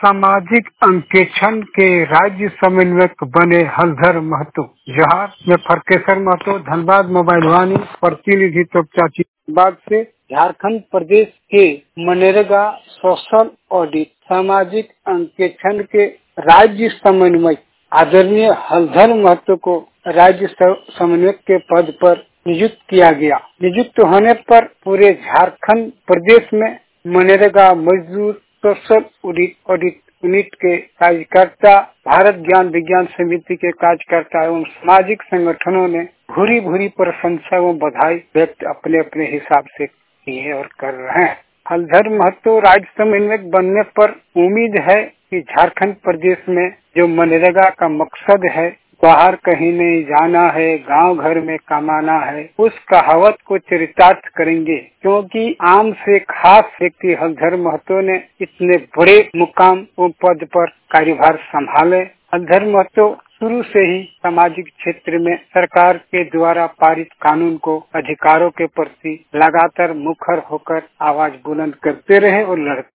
सामाजिक अंकेक्षण के राज्य समन्वयक बने हलधर महतो। जहां में फरकेश्वर महतो, धनबाद मोबाइल वाणी प्रतिनिधि चाची बाग से। झारखंड प्रदेश के मनरेगा सोशल ऑडिट सामाजिक अंकेक्षण के राज्य समन्वयक आदरणीय हलधर महतो को राज्य समन्वयक के पद पर नियुक्त किया गया। नियुक्त होने पर पूरे झारखंड प्रदेश में मनरेगा मजदूर सोशल ऑडिट यूनिट के कार्यकर्ता, भारत ज्ञान विज्ञान समिति के कार्यकर्ता एवं सामाजिक संगठनों ने भूरी भूरी प्रशंसा एवं बधाई व्यक्त अपने अपने हिसाब से किए और कर रहे हैं। हलधर महतो राज्य समन्वयक बनने पर उम्मीद है कि झारखंड प्रदेश में जो मनरेगा का मकसद है, बाहर कहीं नहीं जाना है, गांव घर में कमाना है, उस कहावत को चरितार्थ करेंगे। क्योंकि आम से खास व्यक्ति हलधर महतो ने इतने बड़े मुकाम और पद पर कार्यभार संभाले। हलधर महतो शुरू से ही सामाजिक क्षेत्र में सरकार के द्वारा पारित कानून को अधिकारों के प्रति लगातार मुखर होकर आवाज बुलंद करते रहे और लड़ते